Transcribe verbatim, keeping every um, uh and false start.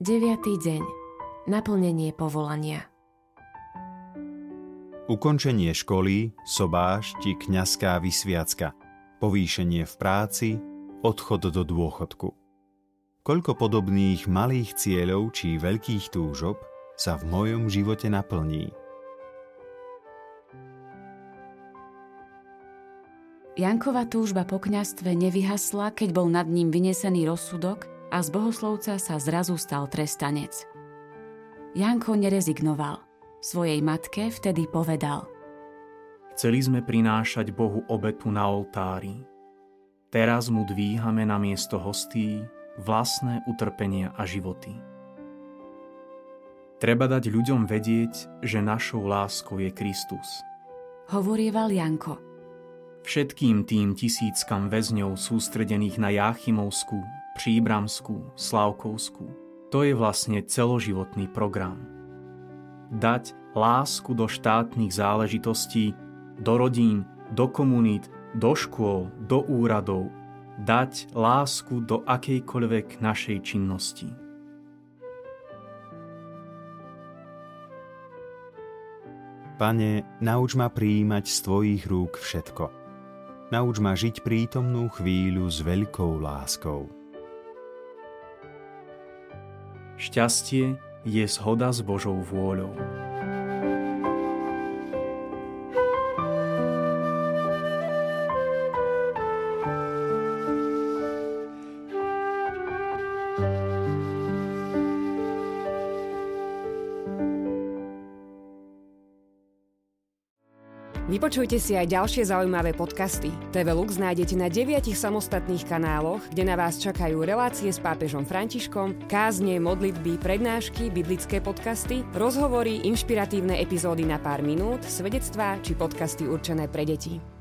deviaty deň. Naplnenie povolania. Ukončenie školy, sobáš či kňazská vysviacka, povýšenie v práci, odchod do dôchodku. Koľko podobných malých cieľov či veľkých túžob sa v mojom živote naplní. Jankova túžba po kňazstve nevyhasla, keď bol nad ním vynesený rozsudok a z bohoslovca sa zrazu stal trestanec. Janko nerezignoval. Svojej matke vtedy povedal: Chceli sme prinášať Bohu obetu na oltári. Teraz mu dvíhame na miesto hostí vlastné utrpenia a životy. Treba dať ľuďom vedieť, že našou láskou je Kristus. Hovorieval Janko. Všetkým tým tisíckam väzňov sústredených na Jáchymovskú, Příbramskú, Slavkovskú, to je vlastne celoživotný program. Dať lásku do štátnych záležitostí, do rodín, do komunít, do škôl, do úradov, dať lásku do akejkoľvek našej činnosti. Pane, nauč ma prijímať z Tvojich rúk všetko. Nauč ma žiť prítomnú chvíľu s veľkou láskou. Šťastie je zhoda s Božou vôľou. Vypočujte si aj ďalšie zaujímavé podcasty. té vé Lux nájdete na deviatich samostatných kanáloch, kde na vás čakajú relácie s pápežom Františkom, kázne, modlitby, prednášky, biblické podcasty, rozhovory, inšpiratívne epizódy na pár minút, svedectvá či podcasty určené pre deti.